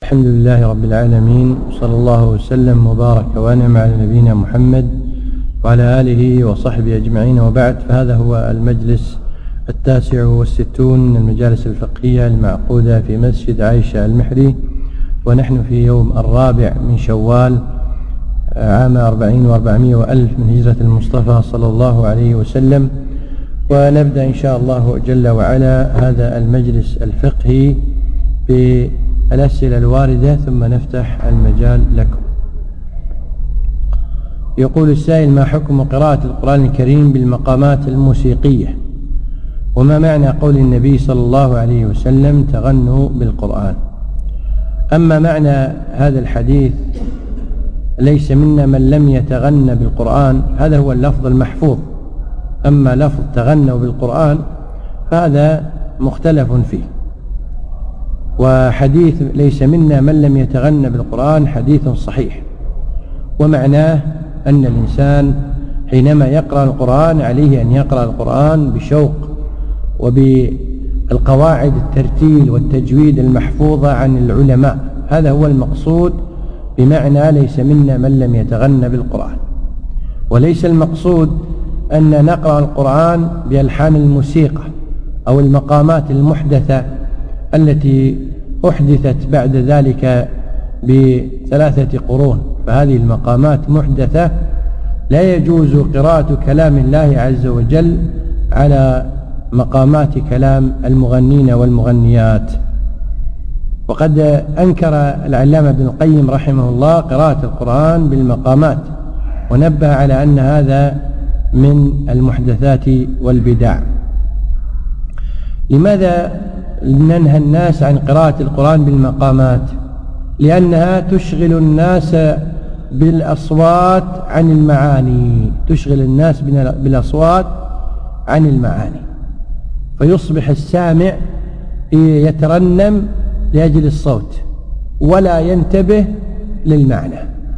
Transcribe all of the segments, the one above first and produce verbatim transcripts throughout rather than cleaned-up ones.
الحمد لله رب العالمين، صلى الله وسلم وبارك وانعم على نبينا محمد وعلى آله وصحبه أجمعين، وبعد. فهذا هو المجلس التاسع والستون من المجالس الفقهية المعقودة في مسجد عائشة المحري، ونحن في يوم الرابع من شوال عام أربعين وأربعمائة وألف من هجرة المصطفى صلى الله عليه وسلم. ونبدأ إن شاء الله جل وعلا هذا المجلس الفقهي بالأسئلة الواردة، ثم نفتح المجال لكم. يقول السائل: ما حكم قراءة القرآن الكريم بالمقامات الموسيقية؟ وما معنى قول النبي صلى الله عليه وسلم: تغنوا بالقرآن؟ أما معنى هذا الحديث: ليس منا من لم يتغنى بالقرآن، هذا هو اللفظ المحفوظ. أما لفظ تغنوا بالقرآن فهذا مختلف فيه. وحديث ليس منا من لم يتغنى بالقرآن حديث صحيح، ومعناه أن الإنسان حينما يقرأ القرآن عليه أن يقرأ القرآن بشوق وبالقواعد الترتيل والتجويد المحفوظة عن العلماء. هذا هو المقصود بمعنى ليس منا من لم يتغنى بالقرآن. وليس المقصود أن نقرأ القرآن بألحان الموسيقى أو المقامات المحدثة التي أحدثت بعد ذلك بثلاثة قرون، فهذه المقامات محدثة، لا يجوز قراءة كلام الله عز وجل على مقامات كلام المغنين والمغنيات. وقد أنكر العلامة ابن القيم رحمه الله قراءة القرآن بالمقامات، ونبه على أن هذا من المحدثات والبدع. لماذا ننهى الناس عن قراءة القرآن بالمقامات؟ لأنها تشغل الناس بالأصوات عن المعاني، تشغل الناس بالأصوات عن المعاني، فيصبح السامع يترنم لأجل الصوت ولا ينتبه للمعنى.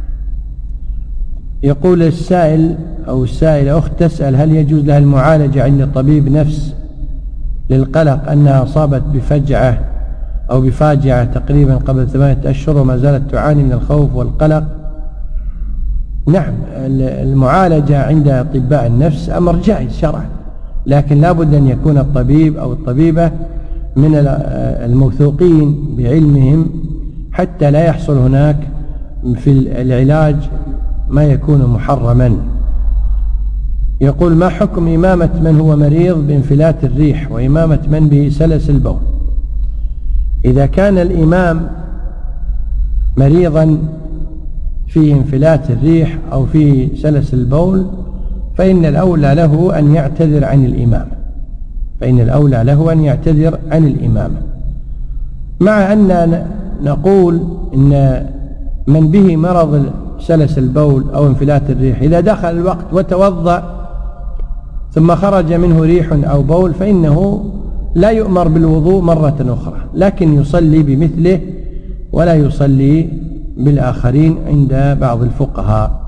يقول السائل أو السائلة أخت تسأل: هل يجوز لها المعالجة عند طبيب نفس للقلق أنها أصابت بفجعة أو بفاجعة تقريبا قبل ثمانية أشهر وما زالت تعاني من الخوف والقلق؟ نعم، المعالجة عند أطباء النفس أمر جائز شرعا، لكن لا بد أن يكون الطبيب أو الطبيبة من الموثوقين بعلمهم حتى لا يحصل هناك في العلاج ما يكون محرما. يقول: ما حكم إمامة من هو مريض بانفلات الريح وإمامة من به سلس البول؟ إذا كان الإمام مريضا في انفلات الريح أو في سلس البول فإن الأولى له أن يعتذر عن الإمامة، فإن الأولى له أن يعتذر عن الإمامة، مع أن نقول إن من به مرض سلس البول أو انفلات الريح إذا دخل الوقت وتوضأ ثم خرج منه ريح أو بول فإنه لا يؤمر بالوضوء مرة أخرى، لكن يصلي بمثله ولا يصلي بالآخرين عند بعض الفقهاء.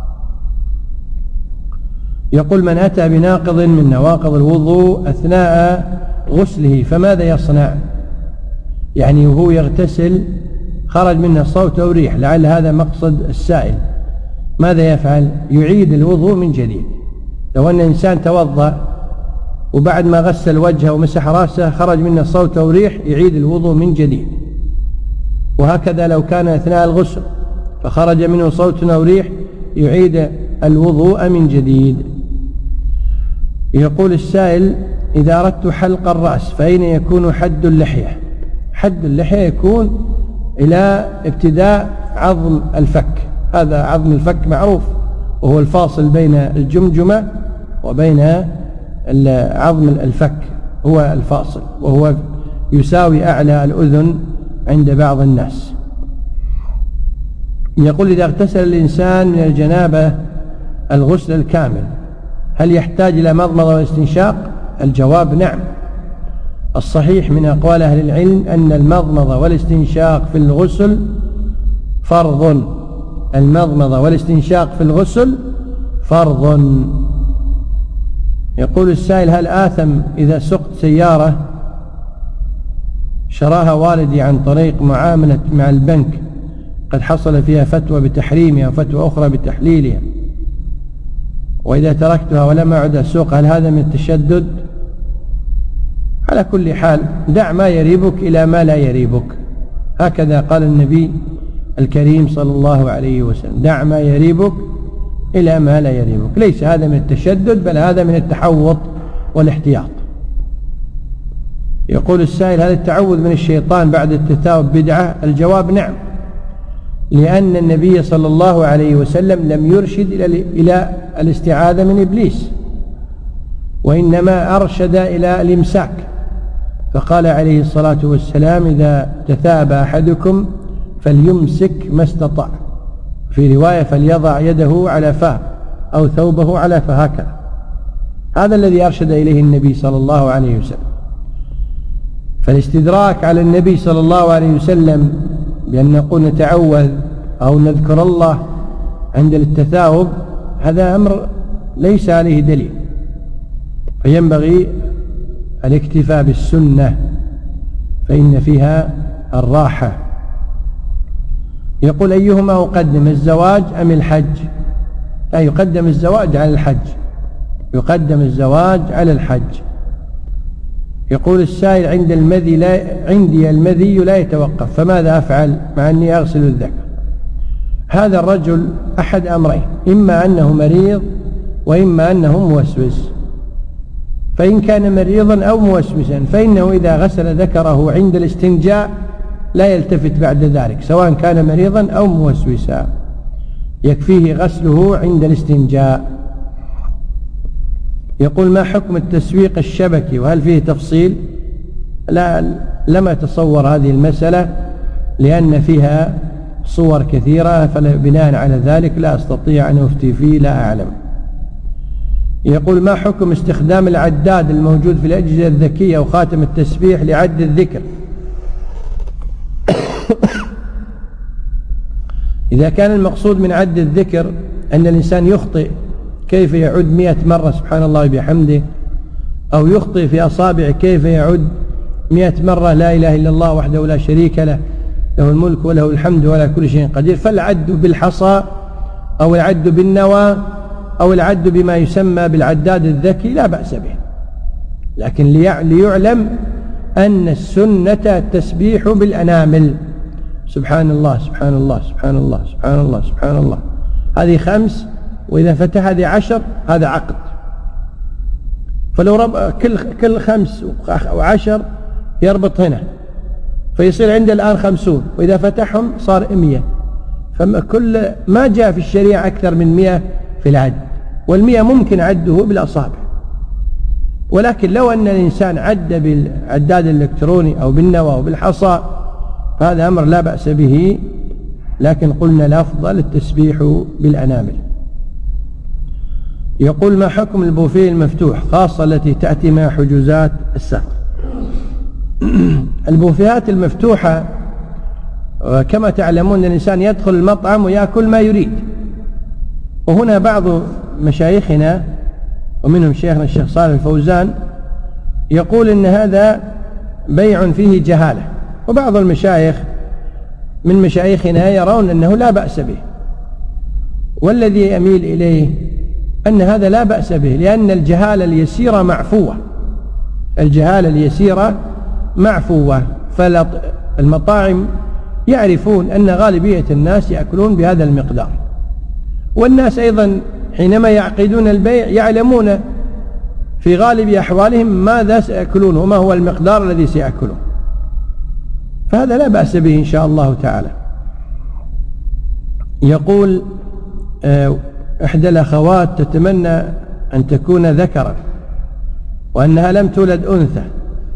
يقول: من أتى بناقض من نواقض الوضوء أثناء غسله فماذا يصنع؟ يعني وهو يغتسل خرج منه صوت أو ريح، لعل هذا مقصد السائل. ماذا يفعل؟ يعيد الوضوء من جديد. لو أن إنسان توضأ وبعد ما غسل وجهه ومسح رأسه خرج منه صوت أو ريح، يعيد الوضوء من جديد. وهكذا لو كان أثناء الغسل فخرج منه صوت أو ريح، يعيد الوضوء من جديد. يقول السائل: إذا أردت حلق الرأس فأين يكون حد اللحية؟ حد اللحية يكون إلى ابتداء عظم الفك، هذا عظم الفك معروف، وهو الفاصل بين الجمجمة وبين عظم الفك، هو الفاصل، وهو يساوي أعلى الأذن عند بعض الناس. يقول: إذا اغتسل الإنسان من الجنابة الغسل الكامل هل يحتاج إلى مضمضة واستنشاق؟ الجواب: نعم. الصحيح من أقوال أهل العلم أن المضمضة والاستنشاق في الغسل فرض، المضمضة والاستنشاق في الغسل فرض. يقول السائل: هل آثم إذا سقت سيارة شراها والدي عن طريق معاملة مع البنك قد حصل فيها فتوى بتحريمها وفتوى أخرى بتحليلها، وإذا تركتها ولم أعد أسوق هل هذا من التشدد؟ على كل حال دع ما يريبك إلى ما لا يريبك، هكذا قال النبي الكريم صلى الله عليه وسلم: دع ما يريبك إلى ما لا يريبك. ليس هذا من التشدد، بل هذا من التحوط والاحتياط. يقول السائل: هل التعوذ من الشيطان بعد التثاؤب بدعة؟ الجواب: نعم، لأن النبي صلى الله عليه وسلم لم يرشد إلى الاستعاذة من إبليس، وإنما أرشد إلى الإمساك، فقال عليه الصلاة والسلام: إذا تثاءب أحدكم فليمسك ما استطاع، في رواية فليضع يده على فاه أو ثوبه على فاه، هكذا. هذا الذي أرشد إليه النبي صلى الله عليه وسلم. فالاستدراك على النبي صلى الله عليه وسلم بأن نقول نتعوذ أو نذكر الله عند التثاؤب هذا أمر ليس عليه دليل، فينبغي الاكتفاء بالسنة فإن فيها الراحة. يقول: أيهما أقدم، الزواج أم الحج؟ لا، يقدم الزواج على الحج، يقدم الزواج على الحج. يقول السائل: عند المذي لا عندي المذي لا يتوقف، فماذا أفعل مع أني أغسل الذكر؟ هذا الرجل أحد أمرين: إما أنه مريض وإما أنه موسوس. فإن كان مريضا أو موسوسا فإنه إذا غسل ذكره عند الاستنجاء لا يلتفت بعد ذلك، سواء كان مريضا أو موسوسا، يكفيه غسله عند الاستنجاء. يقول: ما حكم التسويق الشبكي وهل فيه تفصيل؟ لا، لم أتصور هذه المسألة لأن فيها صور كثيرة، فبناء على ذلك لا أستطيع أن أفتي فيه، لا أعلم. يقول: ما حكم استخدام العداد الموجود في الأجهزة الذكية وخاتم التسبيح لعد الذكر؟ إذا كان المقصود من عد الذكر أن الإنسان يخطئ كيف يعد مئة مرة سبحان الله بحمده، أو يخطئ في أصابع كيف يعد مئة مرة لا إله إلا الله وحده لا شريك له، له الملك وله الحمد ولا كل شيء قدير، فالعد بالحصى أو العد بالنوى أو العد بما يسمى بالعداد الذكي لا بأس به، لكن ليعلم أن السنة التسبيح بالأنامل، سبحان الله سبحان الله سبحان الله سبحان الله سبحان الله، هذه خمس، وإذا فتح هذه عشر هذا عقد. فلو رب كل كل خمس وعشر يربط هنا فيصير عنده الآن خمسون، وإذا فتحهم صار مئة، فكل ما جاء في الشريعة أكثر من مئة في العد، والمئة ممكن عده بالأصابع. ولكن لو أن الإنسان عد بالعداد الإلكتروني أو بالنوى أو بالحصى فهذا أمر لا بأس به، لكن قلنا الأفضل التسبيح بالأنامل. يقول: ما حكم البوفيه المفتوح خاصة التي تأتي مع حجوزات السفر؟ البوفيهات المفتوحة كما تعلمون الإنسان يدخل المطعم ويأكل ما يريد، وهنا بعض مشايخنا ومنهم شيخنا الشيخ صالح الفوزان يقول إن هذا بيع فيه جهالة، وبعض المشايخ من مشايخنا يرون أنه لا بأس به، والذي يميل إليه أن هذا لا بأس به، لأن الجهالة اليسيرة معفوة، الجهالة اليسيرة معفوة، فالمطاعم يعرفون أن غالبية الناس يأكلون بهذا المقدار، والناس أيضا حينما يعقدون البيع يعلمون في غالب أحوالهم ماذا سيأكلون وما هو المقدار الذي سيأكلون، فهذا لا بأس به إن شاء الله تعالى. يقول إحدى الأخوات تتمنى أن تكون ذكرا وأنها لم تولد أنثى،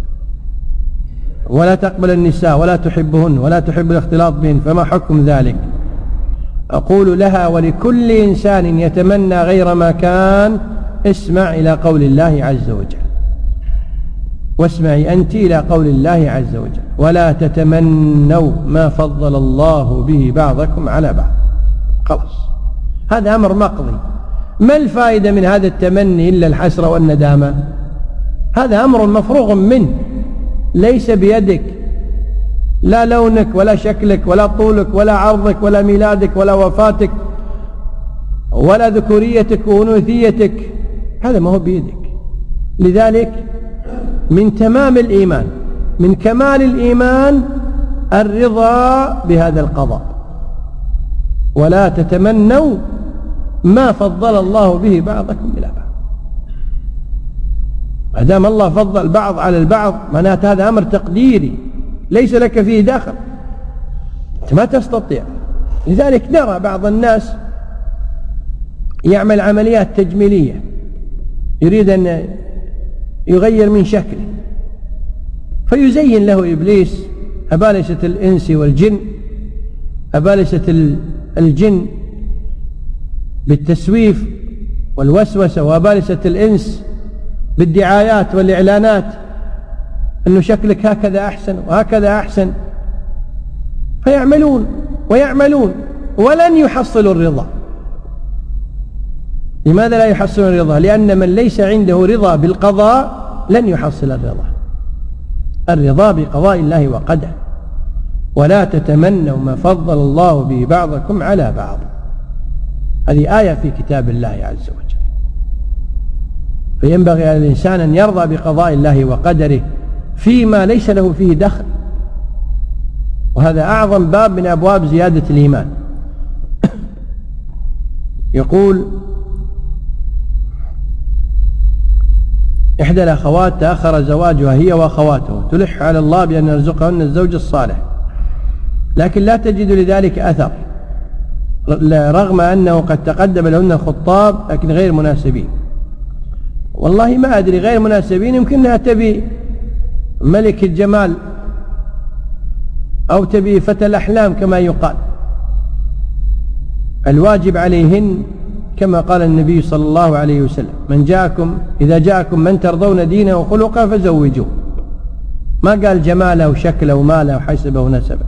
ولا تقبل النساء ولا تحبهن ولا تحب الاختلاط بهن، فما حكم ذلك؟ أقول لها: ولكل إنسان يتمنى غير ما كان اسمع إلى قول الله عز وجل، واسمعي أنت إلى قول الله عز وجل: ولا تتمنوا ما فضل الله به بعضكم على بعض. خلاص، هذا أمر مقضي، ما الفائدة من هذا التمني إلا الحسرة والندامة؟ هذا أمر مفروغ منه، ليس بيدك لا لونك ولا شكلك ولا طولك ولا عرضك ولا ميلادك ولا وفاتك ولا ذكوريتك وأنوثيتك، هذا ما هو بيدك. لذلك من تمام الإيمان، من كمال الإيمان الرضا بهذا القضاء. ولا تتمنوا ما فضل الله به بعضكم إلى بعض. ما دام الله فضل البعض على البعض معناته هذا أمر تقديري ليس لك فيه دخل، أنت ما تستطيع. لذلك نرى بعض الناس يعمل عمليات تجميلية، يريد أن يغير من شكله فيزين له إبليس أبالسة الإنس والجن، أبالسة الجن بالتسويف والوسوسة، وأبالسة الإنس بالدعايات والإعلانات أنه شكلك هكذا أحسن وهكذا أحسن، فيعملون ويعملون ولن يحصلوا الرضا. لماذا لا يحصلون الرضا؟ لأن من ليس عنده رضا بالقضاء لن يحصل الرضا. الرضا بقضاء الله وقدره. ولا تتمنوا ما فضل الله به بعضكم على بعض، هذه آية في كتاب الله عز وجل. فينبغي على الإنسان أن يرضى بقضاء الله وقدره فيما ليس له فيه دخل، وهذا أعظم باب من أبواب زيادة الإيمان. يقول إحدى الأخوات تأخر زواجها هي وأخواته، تلح على الله بأن يرزقهن الزوج الصالح، لكن لا تجد لذلك أثر، رغم أنه قد تقدم لهن الخطاب لكن غير مناسبين. والله ما أدري، غير مناسبين يمكنها تبي ملك الجمال أو تبي فتى الأحلام كما يقال. الواجب عليهن كما قال النبي صلى الله عليه وسلم: من جاءكم إذا جاءكم من ترضون دينه وخلقه فزوجوه. ما قال جماله وشكله وماله وحسبه ونسبه.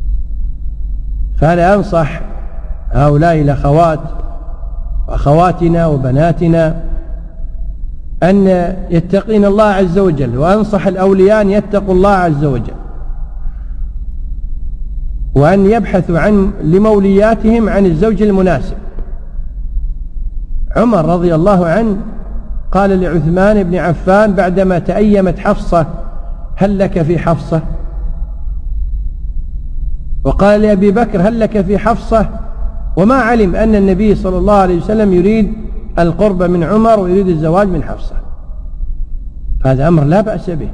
فأنا أنصح هؤلاء الأخوات وأخواتنا وبناتنا أن يتقين الله عز وجل، وأنصح الأولياء أن يتقوا الله عز وجل، وأن يبحثوا عن لمولياتهم عن الزوج المناسب. عمر رضي الله عنه قال لعثمان بن عفان بعدما تأيمت حفصة: هل لك في حفصة؟ وقال لأبي بكر: هل لك في حفصة؟ وما علم أن النبي صلى الله عليه وسلم يريد القرب من عمر ويريد الزواج من حفصة. هذا أمر لا بأس به.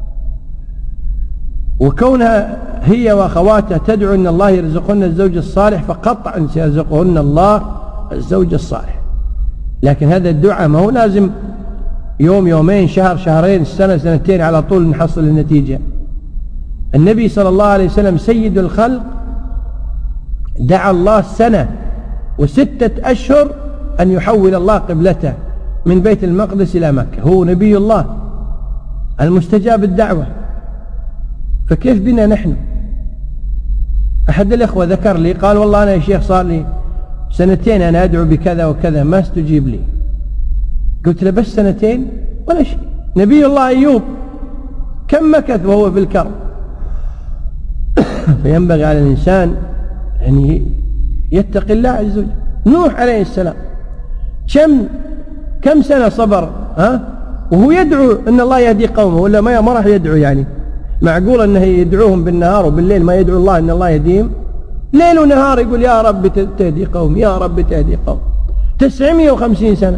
وكونها هي وأخواتها تدعو أن الله يرزقهن الزوج الصالح، فقطعا سيرزقهن الله الزوج الصالح. لكن هذا الدعاء ما هو لازم يوم يومين شهر شهرين سنة سنتين على طول نحصل النتيجة. النبي صلى الله عليه وسلم سيد الخلق دعا الله سنة وستة أشهر أن يحول الله قبلته من بيت المقدس إلى مكة، هو نبي الله المستجاب الدعوة. فكيف بنا نحن؟ أحد الأخوة ذكر لي قال: والله أنا يا شيخ صار لي سنتين أنا أدعو بكذا وكذا ما استجيب لي. قلت له: بس سنتين ولا شيء، نبي الله أيوب كم مكث وهو في الكرب. فينبغي على الإنسان أن يتقي الله عز وجل. نوح عليه السلام كم كم سنة صبر ها وهو يدعو أن الله يهدي قومه، ولا ما ما راح يدعو؟ يعني معقول أنه يدعوهم بالنهار وبالليل ما يدعو الله أن الله يهديهم؟ ليل ونهار يقول: يا رب تهدي قوم، يا رب تهدي قوم. تسعمائة وخمسين سنة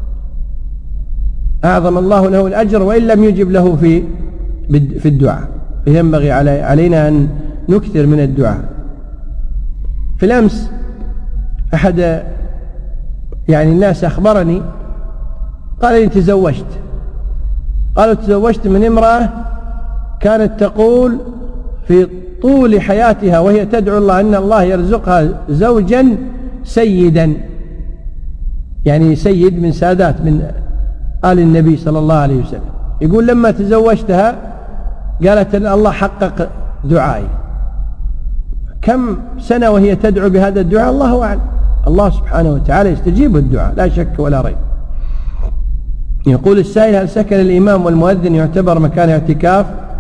أعظم الله له الأجر وإن لم يجب له في في الدعاء. فينبغي علينا أن نكثر من الدعاء. في الأمس أحد يعني الناس أخبرني قال لي: تزوجت. قالوا: تزوجت من امرأة كانت تقول في طول حياتها وهي تدعو الله أن الله يرزقها زوجا سيدا، يعني سيد من سادات من آل النبي صلى الله عليه وسلم. يقول: لما تزوجتها قالت أن الله حقق دعائي. كم سنة وهي تدعو بهذا الدعاء؟ الله أعلم. الله سبحانه وتعالى يستجيب الدعاء لا شك ولا ريب. يقول السائل: هل سكن الإمام والمؤذن يعتبر مكان اعتكاف؟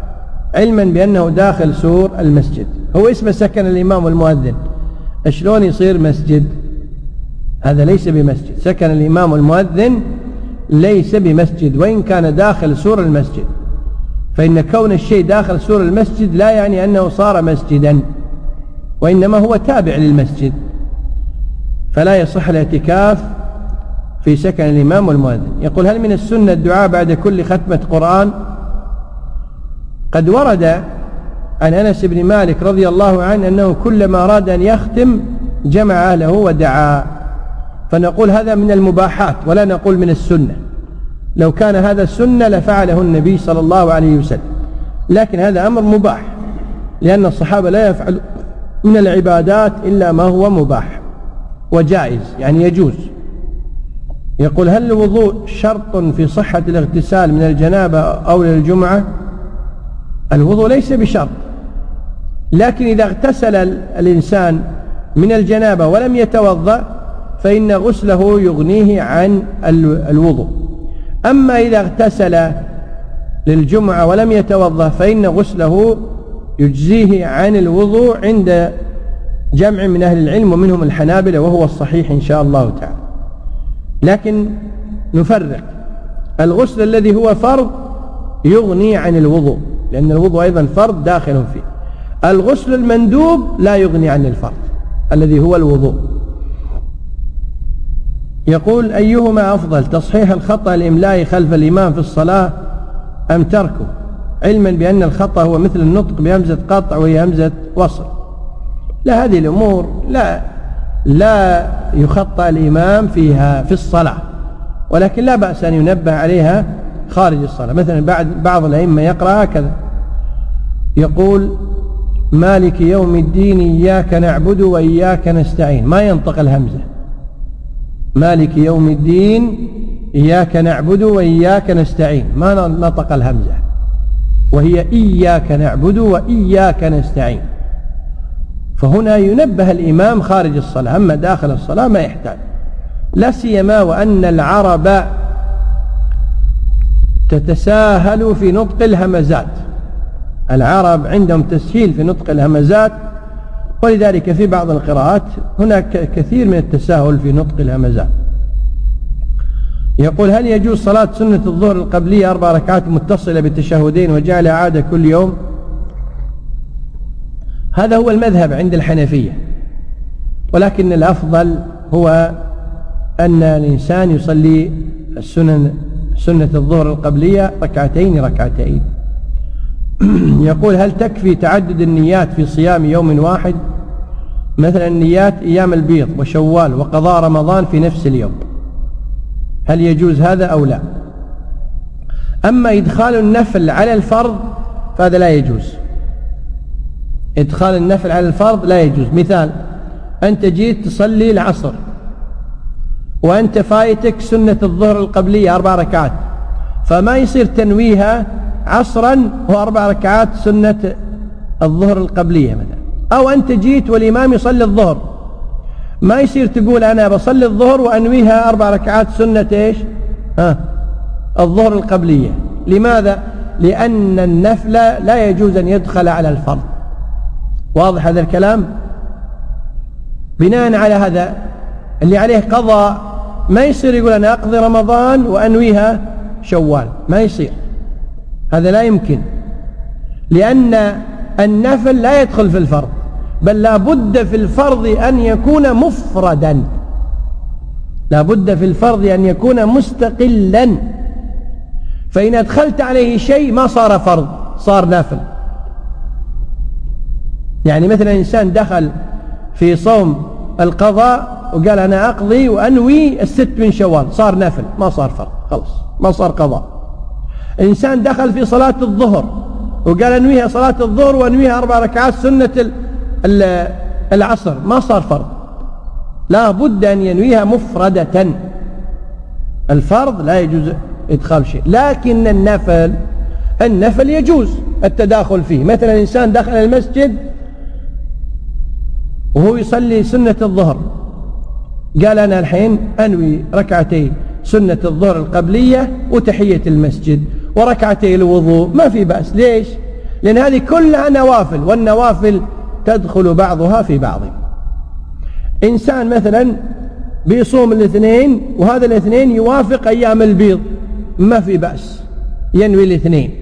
علما بأنه داخل سور المسجد. هو اسمه سكن الإمام والمؤذن، شلون يصير مسجد؟ هذا ليس بمسجد. سكن الإمام والمؤذن ليس بمسجد وإن كان داخل سور المسجد، فإن كون الشيء داخل سور المسجد لا يعني أنه صار مسجدا، وإنما هو تابع للمسجد، فلا يصح الاعتكاف في سكن الإمام والمؤذن. يقول: هل من السنة الدعاء بعد كل ختمة قرآن؟ قد ورد عن أنس بن مالك رضي الله عنه أنه كلما أراد أن يختم جمع أهله ودعا، فنقول هذا من المباحات ولا نقول من السنة. لو كان هذا السنة لفعله النبي صلى الله عليه وسلم، لكن هذا أمر مباح، لأن الصحابة لا يفعل من العبادات إلا ما هو مباح وجائز، يعني يجوز. يقول: هل الوضوء شرط في صحة الاغتسال من الجنابة أو للجمعة؟ الوضوء ليس بشرط، لكن إذا اغتسل الإنسان من الجنابة ولم يتوضأ فإن غسله يغنيه عن الوضوء. أما إذا اغتسل للجمعة ولم يتوضأ فإن غسله يجزيه عن الوضوء عند جمع من أهل العلم ومنهم الحنابلة، وهو الصحيح إن شاء الله تعالى. لكن نفرق: الغسل الذي هو فرض يغني عن الوضوء، لأن الوضوء أيضا فرض داخل فيه. الغسل المندوب لا يغني عن الفرض الذي هو الوضوء. يقول: أيهما أفضل، تصحيح الخطأ الإملائي خلف الإمام في الصلاة أم تركه، علما بأن الخطأ هو مثل النطق بهمزة قطع وهي همزة وصل؟ لا، هذه الأمور لا لا يخطأ الإمام فيها في الصلاة، ولكن لا بأس أن ينبه عليها خارج الصلاة. مثلا بعد بعض الأئمة يقرأ هكذا، يقول: مالك يوم الدين إياك نعبد وإياك نستعين، ما ينطق الهمزة. مالك يوم الدين إياك نعبد وإياك نستعين، ما نطق الهمزة، وهي إياك نعبد وإياك نستعين. فهنا ينبه الإمام خارج الصلاة، أما داخل الصلاة ما يحتاج، لا سيما وأن العرب تتساهل في نطق الهمزات. العرب عندهم تسهيل في نطق الهمزات، ولذلك في بعض القراءات هناك كثير من التساهل في نطق الهمزات. يقول: هل يجوز صلاة سنة الظهر القبلية أربع ركعات متصلة بالتشهدين وجعلها عادة كل يوم؟ هذا هو المذهب عند الحنفية، ولكن الأفضل هو أن الإنسان يصلي السنن سنة الظهر القبلية ركعتين ركعتين. يقول: هل تكفي تعدد النيات في صيام يوم واحد؟ مثلا نيات أيام البيض وشوال وقضاء رمضان في نفس اليوم، هل يجوز هذا أو لا؟ أما إدخال النفل على الفرض فهذا لا يجوز. إدخال النفل على الفرض لا يجوز. مثال: أنت جيت تصلي العصر وأنت فايتك سنة الظهر القبلية أربع ركعات، فما يصير تنويها عصرا وأربع ركعات سنة الظهر القبلية مثلا. أو أنت جيت والإمام يصلي الظهر، ما يصير تقول أنا بصلي الظهر وأنويها أربع ركعات سنة إيش؟ ها الظهر القبلية. لماذا؟ لأن النفل لا يجوز أن يدخل على الفرض. واضح هذا الكلام؟ بناء على هذا اللي عليه قضاء ما يصير يقول أنا أقضي رمضان وأنويها شوال، ما يصير، هذا لا يمكن، لأن النفل لا يدخل في الفرض، بل لا بد في الفرض أن يكون مفردا، لا بد في الفرض أن يكون مستقلا. فإن أدخلت عليه شيء ما صار فرض، صار نافل. يعني مثلا إنسان دخل في صوم القضاء وقال أنا أقضي وأنوي الست من شوال، صار نافل، ما صار فرض، خلاص ما صار قضاء. إنسان دخل في صلاة الظهر وقال أنويها صلاة الظهر وأنويها أربع ركعات سنة العصر، ما صار فرض، لا بد أن ينويها مفردة. الفرض لا يجوز إدخال شيء، لكن النفل النفل يجوز التداخل فيه. مثلا إنسان دخل المسجد وهو يصلي سنة الظهر، قال أنا الحين أنوي ركعتي سنة الظهر القبلية وتحية المسجد وركعتي الوضوء، ما في بأس. ليش؟ لأن هذه كلها نوافل، والنوافل تدخل بعضها في بعض. إنسان مثلا بيصوم الاثنين وهذا الاثنين يوافق أيام البيض، ما في بأس، ينوي الاثنين،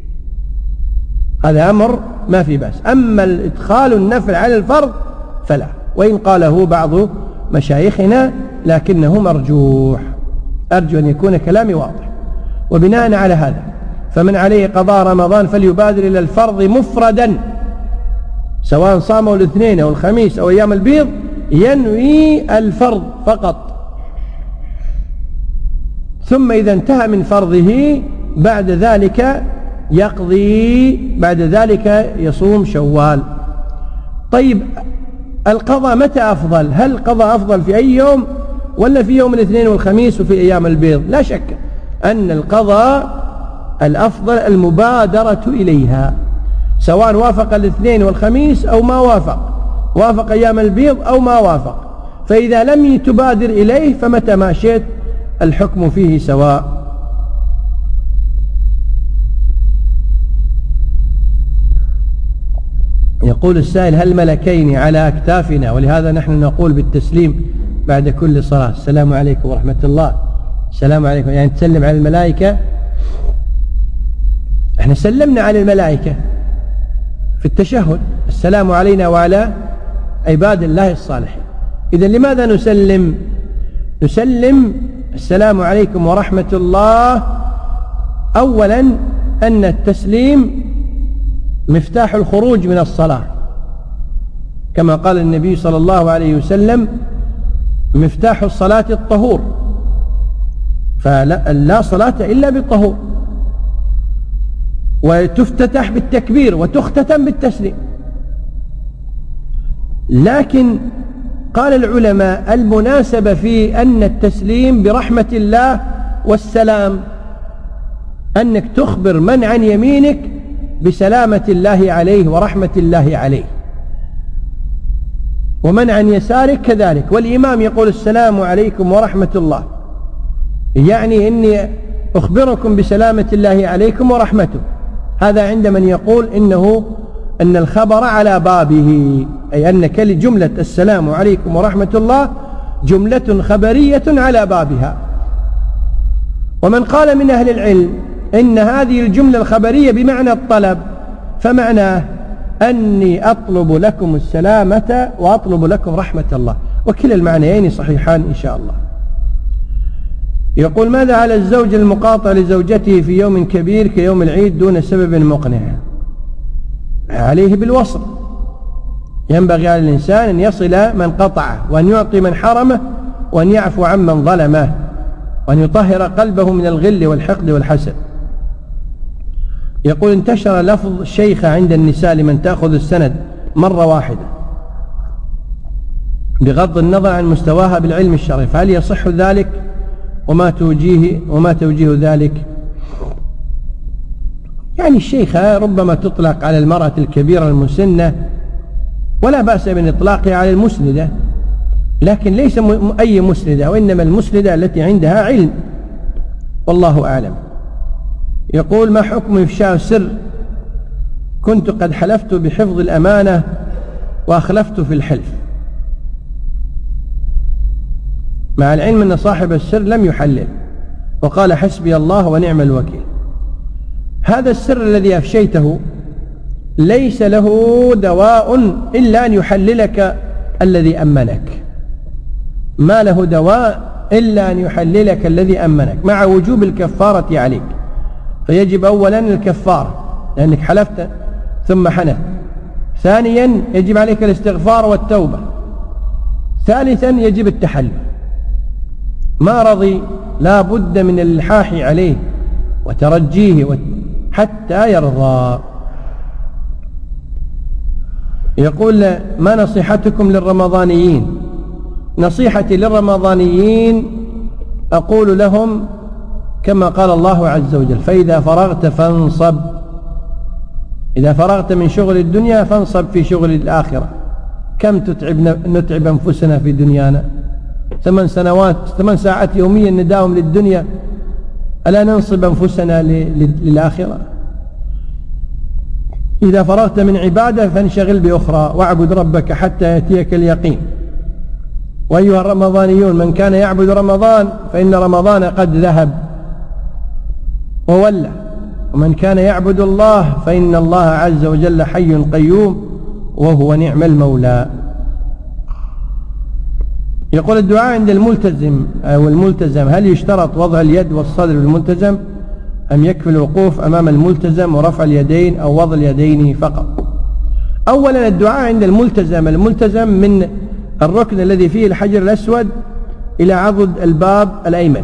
هذا أمر ما في بأس. أما الإدخال النفل على الفرض فلا، وإن قاله بعض مشايخنا لكنه مرجوح، أرجو أن يكون كلامي واضح. وبناء على هذا فمن عليه قضاء رمضان فليبادر إلى الفرض مفردا، سواء صاموا الاثنين أو الخميس أو أيام البيض، ينوي الفرض فقط، ثم إذا انتهى من فرضه بعد ذلك يقضي، بعد ذلك يصوم شوال. طيب القضاء متى أفضل؟ هل القضاء أفضل في أي يوم ولا في يوم الاثنين والخميس وفي أيام البيض؟ لا شك أن القضاء الأفضل المبادرة إليها، سواء وافق الاثنين والخميس أو ما وافق، وافق أيام البيض أو ما وافق. فإذا لم تبادر إليه فمتى ما شئت الحكم فيه سواء. يقول السائل: هل ملكين على أكتافنا؟ ولهذا نحن نقول بالتسليم بعد كل صلاة: السلام عليكم ورحمة الله. السلام عليكم، يعني تسلم على الملائكة. احنا سلمنا على الملائكة في التشهد: السلام علينا وعلى عباد الله الصالحين. إذا لماذا نسلم؟ نسلم السلام عليكم ورحمة الله أولا أن التسليم مفتاح الخروج من الصلاة، كما قال النبي صلى الله عليه وسلم: مفتاح الصلاة الطهور، فلا صلاة إلا بالطهور، وتفتتح بالتكبير وتختتم بالتسليم. لكن قال العلماء المناسبة في أن التسليم برحمة الله والسلام، أنك تخبر من عن يمينك بسلامة الله عليه ورحمة الله عليه، ومن عن يسارك كذلك. والإمام يقول: السلام عليكم ورحمة الله، يعني إني أخبركم بسلامة الله عليكم ورحمته. هذا عند من يقول إنه أن الخبر على بابه، أي أن كل جملة السلام عليكم ورحمة الله جملة خبرية على بابها. ومن قال من أهل العلم إن هذه الجملة الخبرية بمعنى الطلب، فمعناه أني أطلب لكم السلامة وأطلب لكم رحمة الله، وكلا المعنيين صحيحان إن شاء الله. يقول: ماذا على الزوج المقاطع لزوجته في يوم كبير كيوم العيد دون سبب مقنع؟ عليه بالوصل، ينبغي على الإنسان أن يصل من قطعه، وأن يعطي من حرمه، وأن يعفو عمن ظلمه، وأن يطهر قلبه من الغل والحقد والحسد. يقول: انتشر لفظ شيخة عند النساء لمن تأخذ السند مرة واحدة بغض النظر عن مستواها بالعلم الشرعي، فهل يصح ذلك؟ وما توجيه وما توجيه ذلك؟ يعني الشيخة ربما تطلق على المرأة الكبيرة المسنة، ولا بأس من إطلاقها على المسندة، لكن ليس أي مسندة، وإنما المسندة التي عندها علم، والله أعلم. يقول: ما حكم إفشاء السر؟ كنت قد حلفت بحفظ الأمانة وأخلفت في الحلف، مع العلم أن صاحب السر لم يحلل وقال: حسبي الله ونعم الوكيل. هذا السر الذي أفشيته ليس له دواء إلا أن يحللك الذي أمنك، ما له دواء إلا أن يحللك الذي أمنك، مع وجوب الكفارة عليك. فيجب أولا الكفارة لأنك حلفت ثم حنث، ثانيا يجب عليك الاستغفار والتوبة، ثالثا يجب التحلل. ما رضي لا بد من الإلحاح عليه وترجيه حتى يرضى. يقول: ما نصيحتكم للرمضانيين؟ نصيحتي للرمضانيين أقول لهم كما قال الله عز وجل: فإذا فرغت فانصب. إذا فرغت من شغل الدنيا فانصب في شغل الآخرة. كم تتعب نتعب أنفسنا في دنيانا، ثمان سنوات ثمان ساعات يوميا نداوم للدنيا، ألا ننصب أنفسنا للآخرة؟ إذا فرغت من عبادة فانشغل بأخرى واعبد ربك حتى يأتيك اليقين. وأيها الرمضانيون، من كان يعبد رمضان فإن رمضان قد ذهب وولى، ومن كان يعبد الله فإن الله عز وجل حي قيوم وهو نعم المولى. يقول الدعاء عند الملتزم أو الملتزم، هل يشترط وضع اليد والصدر للملتزم أم يكفي الوقوف أمام الملتزم ورفع اليدين أو وضع اليدين فقط؟ أولا الدعاء عند الملتزم، الملتزم من الركن الذي فيه الحجر الأسود إلى عضد الباب الأيمن،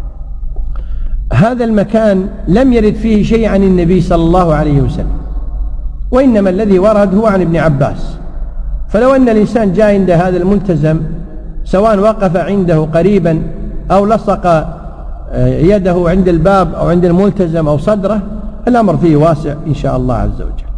هذا المكان لم يرد فيه شيء عن النبي صلى الله عليه وسلم، وإنما الذي ورد هو عن ابن عباس. فلو أن الإنسان جاء عند هذا الملتزم سواء وقف عنده قريبا أو لصق يده عند الباب أو عند الملتزم أو صدره، الأمر فيه واسع إن شاء الله عز وجل.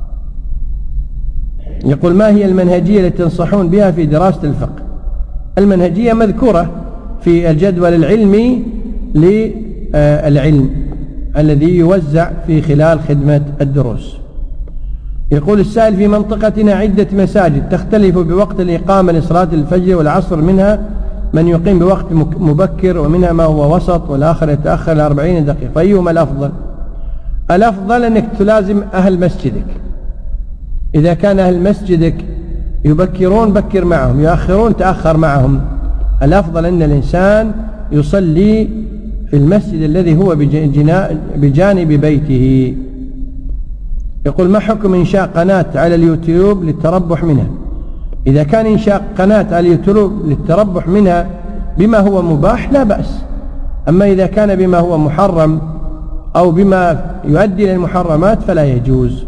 يقول: ما هي المنهجية التي تنصحون بها في دراسة الفقه؟ المنهجية مذكورة في الجدول العلمي للعلم الذي يوزع في خلال خدمة الدروس. يقول السائل: في منطقتنا عدة مساجد تختلف بوقت الإقامة لصلاة الفجر والعصر، منها من يقيم بوقت مبكر ومنها ما هو وسط والآخر يتأخر إلى أربعين دقيقة، فأيهما الأفضل؟ الأفضل أنك تلازم أهل مسجدك. إذا كان أهل مسجدك يبكرون بكر معهم، يؤخرون تأخر معهم. الأفضل أن الإنسان يصلي في المسجد الذي هو بجانب بيته. يقول: ما حكم إنشاء قناة على اليوتيوب للتربح منها؟ إذا كان إنشاء قناة على اليوتيوب للتربح منها بما هو مباح لا بأس، أما إذا كان بما هو محرم أو بما يؤدي إلى المحرمات فلا يجوز.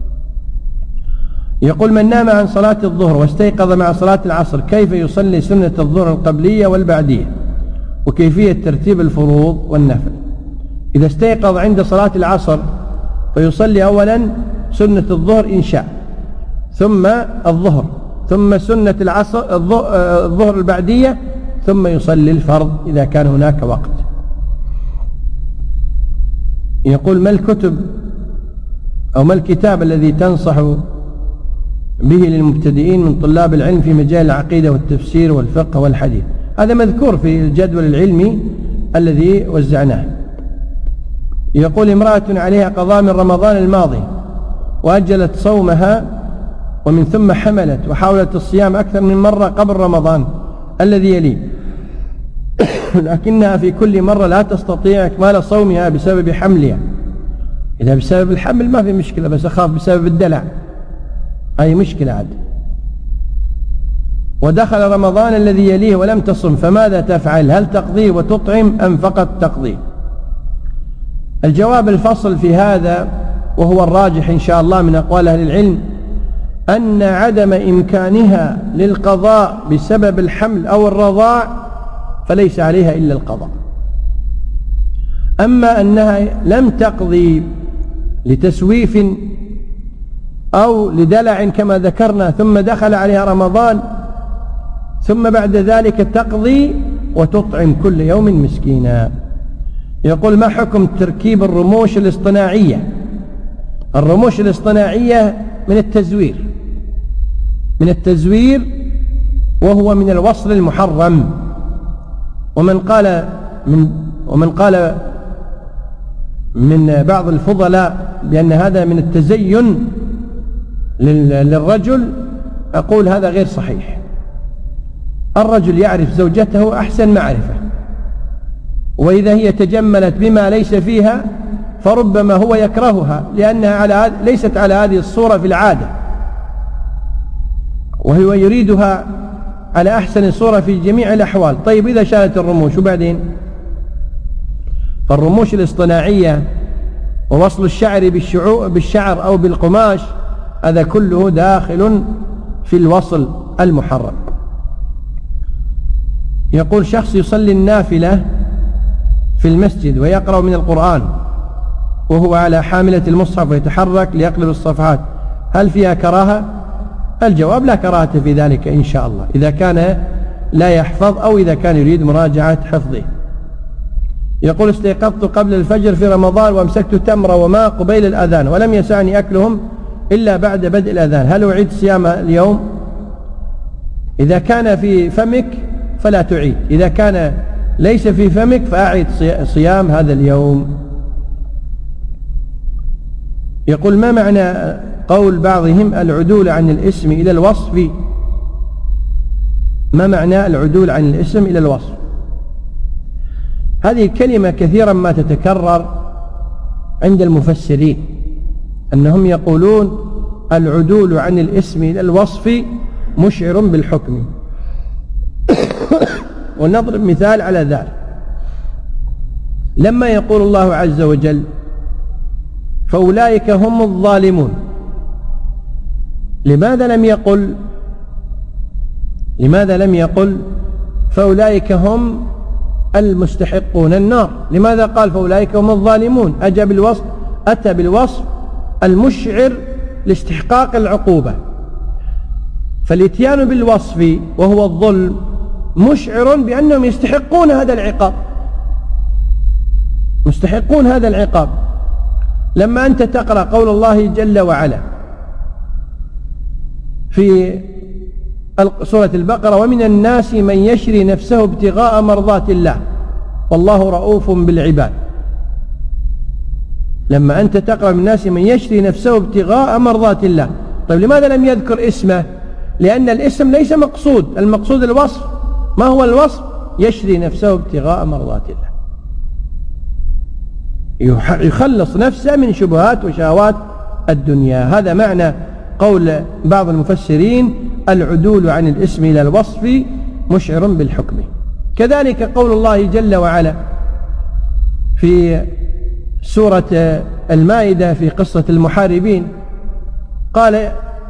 يقول: من نام عن صلاة الظهر واستيقظ مع صلاة العصر كيف يصلي سنة الظهر القبلية والبعدية، وكيفية ترتيب الفروض والنفل؟ إذا استيقظ عند صلاة العصر فيصلي أولا سنة الظهر إن شاء، ثم الظهر، ثم سنة العصر الظهر البعدية، ثم يصلي الفرض إذا كان هناك وقت. يقول: ما الكتب أو ما الكتاب الذي تنصح به للمبتدئين من طلاب العلم في مجال العقيدة والتفسير والفقه والحديث؟ هذا مذكور في الجدول العلمي الذي وزعناه. يقول: امرأة عليها قضاء من رمضان الماضي وأجلت صومها ومن ثم حملت وحاولت الصيام أكثر من مرة قبل رمضان الذي يليه، لكنها في كل مرة لا تستطيع إكمال صومها بسبب حملها. إذا بسبب الحمل ما في مشكلة، بس أخاف بسبب الدلع أي مشكلة عاد. ودخل رمضان الذي يليه ولم تصم فماذا تفعل؟ هل تقضي وتطعم أم فقط تقضي؟ الجواب الفصل في هذا، وهو الراجح إن شاء الله من أقوال أهل العلم، أن عدم إمكانها للقضاء بسبب الحمل أو الرضاع فليس عليها إلا القضاء. أما أنها لم تقضي لتسويف أو لدلع كما ذكرنا ثم دخل عليها رمضان ثم بعد ذلك تقضي وتطعم كل يوم مسكينا. يقول: ما حكم تركيب الرموش الاصطناعية؟ الرموش الاصطناعية من التزوير من التزوير وهو من الوصل المحرم. ومن قال من ومن قال من بعض الفضلاء بأن هذا من التزين للرجل، أقول هذا غير صحيح. الرجل يعرف زوجته أحسن معرفة، وإذا هي تجملت بما ليس فيها فربما هو يكرهها لأنها على ليست على هذه الصورة في العادة، وهو يريدها على أحسن صورة في جميع الأحوال. طيب إذا شالت الرموش وبعدين؟ فالرموش الاصطناعية ووصل الشعر بالشعر أو بالقماش هذا كله داخل في الوصل المحرم. يقول: شخص يصلي النافلة في المسجد ويقرأ من القرآن وهو على حاملة المصحف ويتحرك ليقلب الصفحات، هل فيها كراهة؟ الجواب: لا كراهة في ذلك إن شاء الله، إذا كان لا يحفظ أو إذا كان يريد مراجعة حفظه. يقول: استيقظت قبل الفجر في رمضان وامسكت تمر وماء قبيل الأذان ولم يسعني أكلهم إلا بعد بدء الأذان، هل أعيد صيام اليوم؟ إذا كان في فمك فلا تعيد، إذا كان ليس في فمك فأعيد صيام هذا اليوم. يقول: ما معنى قول بعضهم العدول عن الاسم إلى الوصف؟ ما معنى العدول عن الاسم إلى الوصف؟ هذه الكلمة كثيرا ما تتكرر عند المفسرين، أنهم يقولون العدول عن الاسم إلى الوصف مشعر بالحكم. ونضرب مثال على ذلك. لما يقول الله عز وجل: فأولئك هم الظالمون، لماذا لم يقل لماذا لم يقل فأولئك هم المستحقون النار؟ لماذا قال فأولئك هم الظالمون؟ أجى بالوصف أتى بالوصف المشعر لاستحقاق العقوبة. فالاتيان بالوصف وهو الظلم مشعر بأنهم يستحقون هذا العقاب، مستحقون هذا العقاب. لما أنت تقرأ قول الله جل وعلا في سورة البقرة: ومن الناس من يشري نفسه ابتغاء مرضات الله والله رؤوف بالعباد. لما أنت تقرأ: من الناس من يشري نفسه ابتغاء مرضات الله، طيب لماذا لم يذكر اسمه؟ لأن الاسم ليس مقصود، المقصود الوصف. ما هو الوصف؟ يشري نفسه ابتغاء مرضات الله، يخلص نفسه من شبهات وشهوات الدنيا. هذا معنى قول بعض المفسرين: العدول عن الاسم إلى الوصف مشعر بالحكم. كذلك قول الله جل وعلا في سورة المائدة في قصة المحاربين، قال: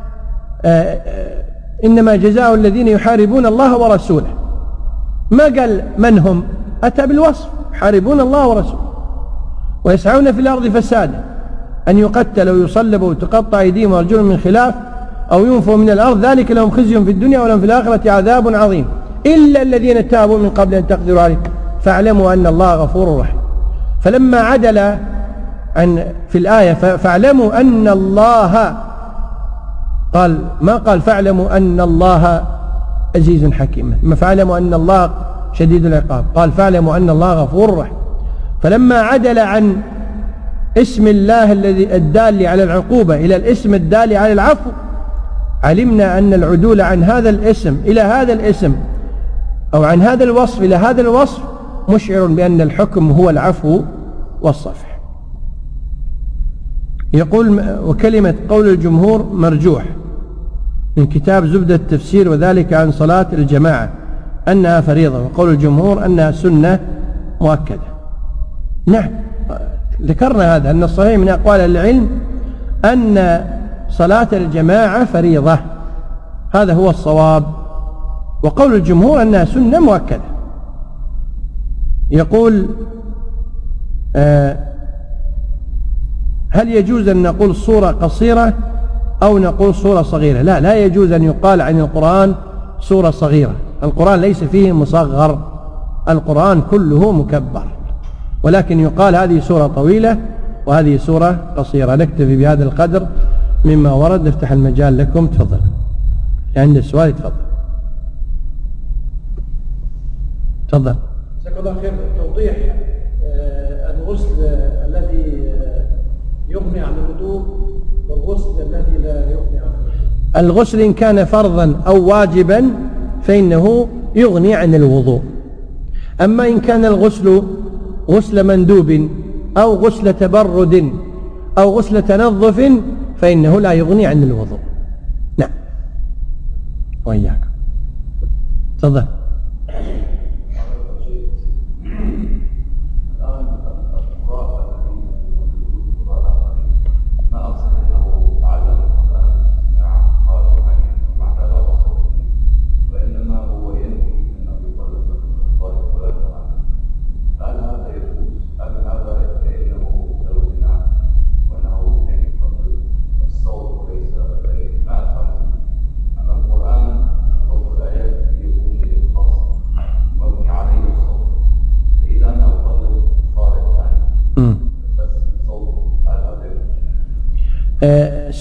إنما جزاء الذين يحاربون الله ورسوله. ما قال من هم، أتى بالوصف: يحاربون الله ورسوله ويسعون في الأرض فسادا أن يقتلوا ويصلبوا وتقطع أيديهم وأرجلهم من خلاف أو ينفوا من الأرض، ذلك لهم خزي في الدنيا ولهم في الآخرة عذاب عظيم إلا الذين تابوا من قبل أن تقدروا عليهم فاعلموا أن الله غفور رحيم. فلما عدل عن في الآية فاعلموا أن الله، قال ما قال فاعلموا أن الله عزيز حكيم، فاعلموا أن الله شديد العقاب، قال فاعلموا أن الله غفور رحيم. فلما عدل عن اسم الله الذي الدال على العقوبة إلى الاسم الدال على العفو، علمنا أن العدول عن هذا الاسم إلى هذا الاسم أو عن هذا الوصف إلى هذا الوصف مشعر بأن الحكم هو العفو والصفح. يقول: وكلمة قول الجمهور مرجوح من كتاب زبدة التفسير، وذلك عن صلاة الجماعة أنها فريضة، وقول الجمهور أنها سنة مؤكدة. نعم، ذكرنا هذا، أن الصحيح من أقوال العلم أن صلاة الجماعة فريضة، هذا هو الصواب، وقول الجمهور أنها سنة مؤكدة. يقول: آه هل يجوز أن نقول صورة قصيرة أو نقول صورة صغيرة؟ لا، لا يجوز أن يقال عن القرآن صورة صغيرة، القرآن ليس فيه مصغر، القرآن كله مكبر، ولكن يقال هذه سورة طويلة وهذه سورة قصيرة. نكتفي بهذا القدر مما ورد، نفتح المجال لكم. تفضل، عند السؤال تفضل. تفضل. جزاك الله خير. توضيح الغسل الذي يغني عن الوضوء والغسل الذي لا يغني عن الوضوء. الغسل إن كان فرضا أو واجبا فإنه يغني عن الوضوء، أما إن كان الغسل غسل مندوب أو غسل تبرد أو غسل تنظف فإنه لا يغني عن الوضوء. نعم، وإياك. تفضل.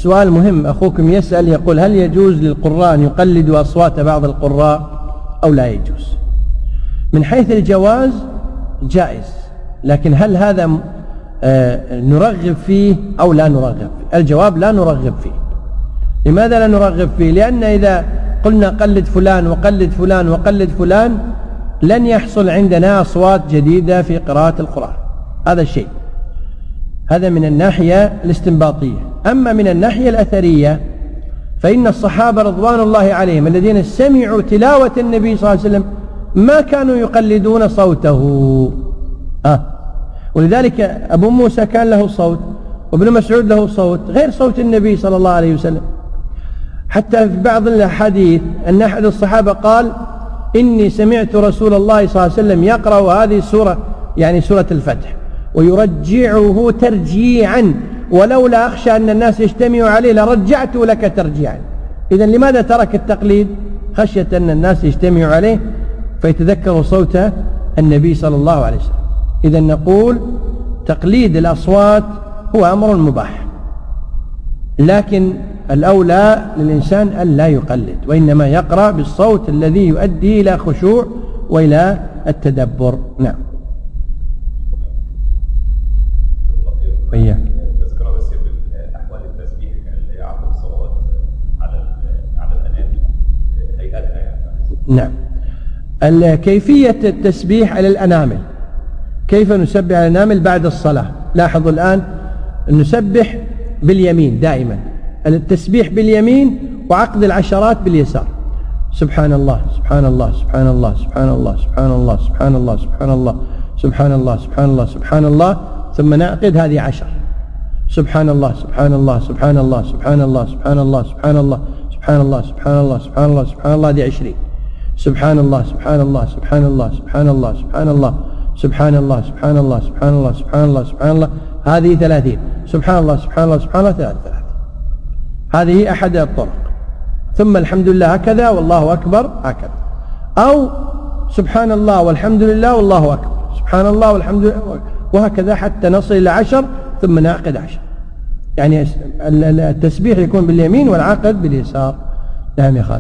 السؤال مهم. أخوكم يسأل يقول هل يجوز للقراء أن يقلدوا أصوات بعض القراء أو لا يجوز؟ من حيث الجواز جائز، لكن هل هذا نرغب فيه أو لا نرغب فيه؟ الجواب لا نرغب فيه. لماذا لا نرغب فيه؟ لأن إذا قلنا قلد فلان وقلد فلان وقلد فلان لن يحصل عندنا أصوات جديدة في قراءة القرآن. هذا الشيء، هذا من الناحية الاستنباطية. أما من الناحية الأثرية فإن الصحابة رضوان الله عليهم الذين سمعوا تلاوة النبي صلى الله عليه وسلم ما كانوا يقلدون صوته. آه. ولذلك أبو موسى كان له صوت، وابن مسعود له صوت غير صوت النبي صلى الله عليه وسلم. حتى في بعض الحديث أن أحد الصحابة قال إني سمعت رسول الله صلى الله عليه وسلم يقرأ هذه السورة، يعني سورة الفتح، ويرجعه ترجيعا، ولولا أخشى أن الناس يجتمعوا عليه لرجعت لك ترجيعا. إذن لماذا ترك التقليد؟ خشية أن الناس يجتمعوا عليه فيتذكروا صوت النبي صلى الله عليه وسلم. إذن نقول تقليد الأصوات هو أمر مباح، لكن الأولى للإنسان أن لا يقلد، وإنما يقرأ بالصوت الذي يؤدي إلى خشوع وإلى التدبر. نعم. وإياك. تذكر بس أحوال التسبيح اللي يعرض الصلوات على على الأنامل هيئتها يعني. نعم. كيفية التسبيح على الأنامل، كيف نسبح على الأنامل بعد الصلاة؟ لاحظوا الآن نسبح باليمين دائما، التسبيح باليمين وعقد العشرات باليسار. سبحان الله سبحان الله سبحان الله سبحان الله سبحان الله سبحان الله سبحان الله سبحان الله سبحان الله سبحان الله، ثم نعقد هذه عشر. سبحان الله سبحان الله سبحان الله سبحان الله سبحان الله سبحان الله سبحان الله سبحان الله سبحان الله سبحان الله، هذه عشرين. سبحان الله سبحان الله سبحان الله سبحان الله سبحان الله سبحان الله سبحان الله سبحان الله سبحان الله سبحان الله، هذه ثلاثين. سبحان الله سبحان الله سبحان الله ثلاث ثلاث. هذه أحد الطرق. ثم الحمد لله هكذا والله أكبر هكذا، أو سبحان الله والحمد لله والله أكبر، سبحان الله والحمد لله، وهكذا حتى نصل إلى عشر ثم نعقد عشر. يعني التسبيح يكون باليمين والعقد باليسار. نعم يا خالد.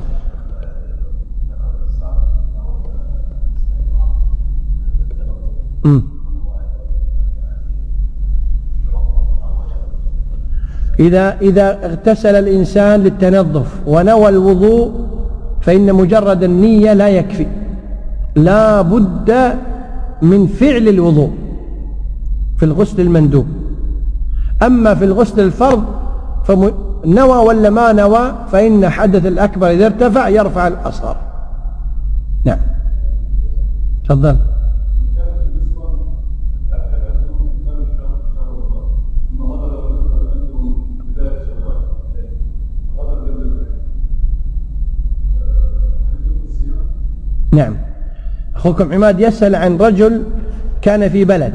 إذا إذا اغتسل الإنسان للتنظف ونوى الوضوء فإن مجرد النية لا يكفي، لا بد من فعل الوضوء في الغسل المندوب. أما في الغسل الفرض فنوى ولا ما نوى فإن حدث الأكبر إذا ارتفع يرفع الأصغر. نعم تفضل. نعم. أخوكم عماد يسأل عن رجل كان في بلد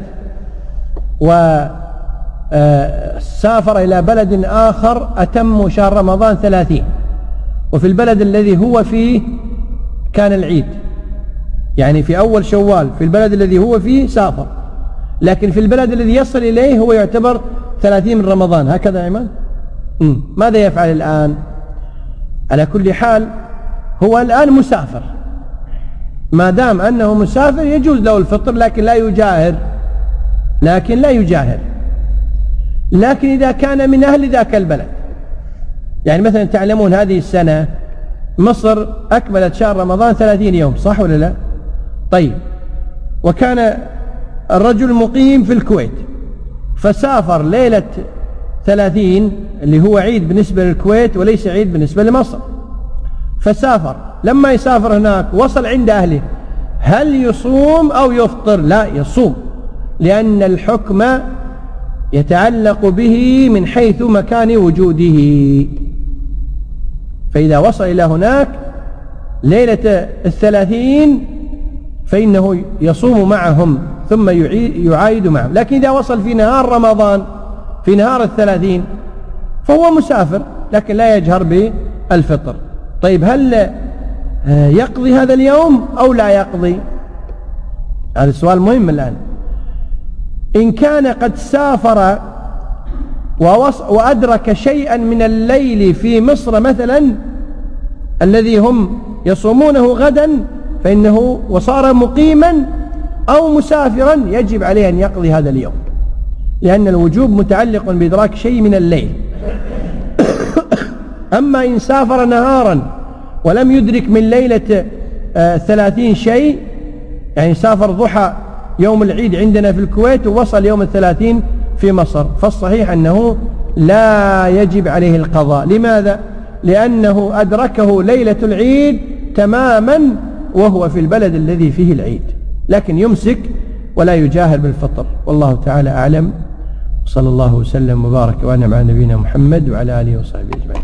وسافر إلى بلد آخر أتم شهر رمضان ثلاثين، وفي البلد الذي هو فيه كان العيد، يعني في أول شوال في البلد الذي هو فيه سافر، لكن في البلد الذي يصل إليه هو يعتبر ثلاثين من رمضان. هكذا عماد؟ ماذا يفعل الآن؟ على كل حال هو الآن مسافر، ما دام أنه مسافر يجوز له الفطر، لكن لا يجاهر لكن لا يجاهر لكن إذا كان من أهل ذاك البلد، يعني مثلا تعلمون هذه السنة مصر أكملت شهر رمضان ثلاثين يوم، صح ولا لا؟ طيب، وكان الرجل مقيم في الكويت فسافر ليلة ثلاثين اللي هو عيد بالنسبة للكويت وليس عيد بالنسبة لمصر، فسافر. لما يسافر هناك وصل عند أهله، هل يصوم أو يفطر؟ لا، يصوم، لأن الحكم يتعلق به من حيث مكان وجوده. فإذا وصل إلى هناك ليلة الثلاثين فإنه يصوم معهم ثم يعايد معهم. لكن إذا وصل في نهار رمضان في نهار الثلاثين فهو مسافر لكن لا يجهر بالفطر. طيب، هل يقضي هذا اليوم أو لا يقضي؟ هذا السؤال مهم الآن. إن كان قد سافر وأدرك شيئا من الليل في مصر مثلا الذي هم يصومونه غدا فإنه وصار مقيما أو مسافرا يجب عليه أن يقضي هذا اليوم، لأن الوجوب متعلق بإدراك شيء من الليل. أما إن سافر نهارا ولم يدرك من ليلة ثلاثين شيء، يعني سافر ضحى يوم العيد عندنا في الكويت ووصل يوم الثلاثين في مصر، فالصحيح أنه لا يجب عليه القضاء. لماذا؟ لأنه أدركه ليلة العيد تماما وهو في البلد الذي فيه العيد، لكن يمسك ولا يجاهر بالفطر. والله تعالى أعلم، صلى الله وسلم وبارك وأنعم على نبينا محمد وعلى آله وصحبه أجمعين.